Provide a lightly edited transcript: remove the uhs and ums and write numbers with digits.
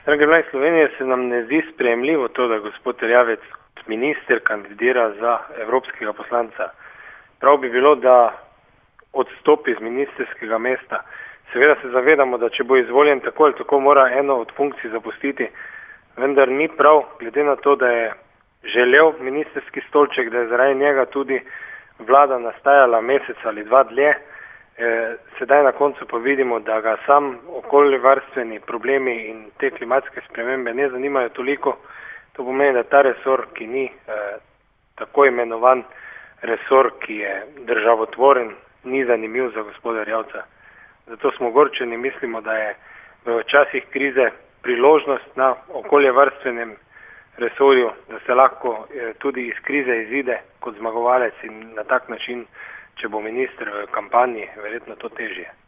Dragi mladi Slovenije, se nam ne zdi sprejemljivo to, da gospod Erjavec kot minister kandidira za evropskega poslanca. Prav bi bilo, da odstopi z ministerskega mesta. Seveda se zavedamo, da če bo izvoljen tako ali tako mora eno od funkcij zapustiti, vendar ni prav, glede na to, da je želel ministerski stolček, da je zaradi njega tudi vlada nastajala mesec ali dva dlje. Sedaj na koncu pa vidimo, da ga sam okoljevarstveni problemi in te klimatske spremembe ne zanimajo toliko. To pomeni, da ta resor, ki ni tako imenovan resor, ki je državotvoren, ni zanimiv za gospoda Erjavca. Zato smo ogorčeni, mislimo, da je v časih krize priložnost na okoljevarstvenem resorju, da se lahko tudi iz krize izide kot zmagovalec in na tak način, če bo minister v kampanji, verjetno to težje.